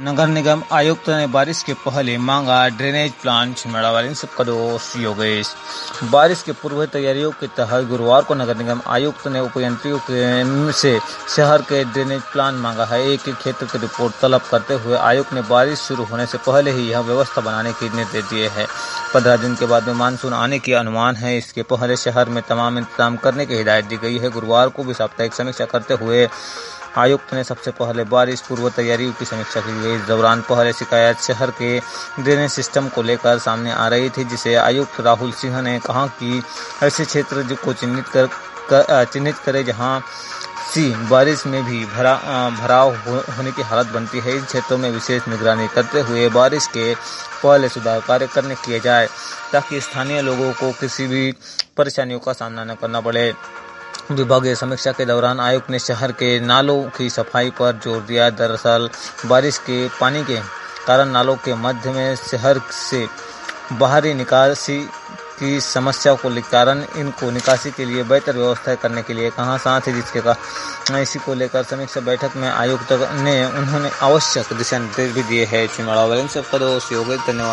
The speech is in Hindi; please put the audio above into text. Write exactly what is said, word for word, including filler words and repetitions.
नगर निगम आयुक्त ने बारिश के पहले मांगा ड्रेनेज प्लान। छिंदवाड़ा वाले सबका दोस्त योगेश। बारिश के पूर्व तैयारियों के तहत गुरुवार को नगर निगम आयुक्त ने उपयंत्रियों से शहर के ड्रेनेज प्लान मांगा है। एक एक क्षेत्र की रिपोर्ट तलब करते हुए आयुक्त ने बारिश शुरू होने से पहले ही यह व्यवस्था बनाने के निर्देश दिए हैं। पंद्रह दिन के बाद में मानसून आने की अनुमान है। इसके पहले शहर में तमाम इंतजाम करने की हिदायत दी गई है। गुरुवार को भी साप्ताहिक समीक्षा करते हुए आयुक्त ने सबसे पहले बारिश पूर्व तैयारियों की समीक्षा की गई। इस दौरान पहले शिकायत शहर के ड्रेनेज सिस्टम को लेकर सामने आ रही थी, जिसे आयुक्त राहुल सिंह ने कहा कि ऐसे क्षेत्र को चिन्हित कर, कर चिन्हित करें जहां सी बारिश में भी भरा भराव हो, होने की हालत बनती है। इन क्षेत्रों में विशेष निगरानी करते हुए बारिश के पहले सुधार कार्य करने किए जाए ताकि स्थानीय लोगों को किसी भी परेशानियों का सामना न करना पड़े। विभागीय समीक्षा के दौरान आयुक्त ने शहर के नालों की सफाई पर जोर दिया। दरअसल बारिश के पानी के कारण नालों के मध्य में शहर से बाहरी निकासी की समस्या को कारण इनको निकासी के लिए बेहतर व्यवस्था करने के लिए कहा। साथ ही जिसके का इसी को लेकर समीक्षा बैठक में आयुक्त ने उन्होंने आवश्यक दिशा निर्देश भी दिए हैं। छिंदवाड़ा वाले सबका दोस्त योगेश। धन्यवाद।